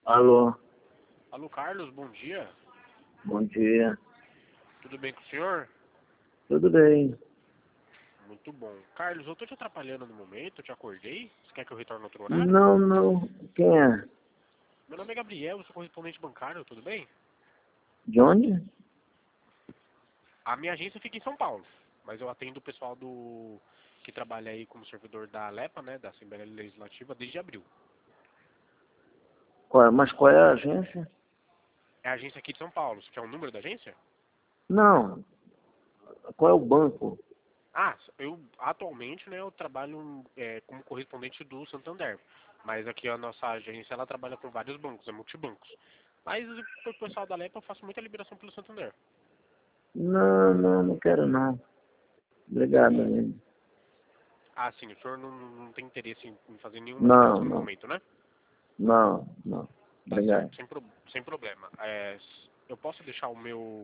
Alô, Alô, Carlos, bom dia. bom dia. Tudo bem com o senhor? Tudo bem? Muito bom. Carlos, eu tô te atrapalhando no momento, eu te acordei? Você quer que eu retorne no outro horário? Não, não. Quem é? Meu nome é Gabriel, eu sou correspondente bancário, tudo bem? De onde? A minha agência fica em São Paulo, mas eu atendo o pessoal que trabalha aí como servidor da ALEPA, né, da Assembleia Legislativa, desde abril. Mas qual é a agência? É a agência aqui de São Paulo. Você quer o número da agência? Não. Qual é o banco? Ah, eu atualmente, né, eu trabalho como correspondente do Santander, mas aqui a nossa agência ela trabalha com vários bancos, é multibancos. Mas o pessoal da ALEPA eu faço muita liberação pelo Santander. Não, não, não quero não. Obrigado, amigo. Ah, sim, o senhor não tem interesse em fazer nenhuma Não, liberação no não. momento, né? Não, não. Tá certo, Obrigado. sem problema. Eu posso deixar o meu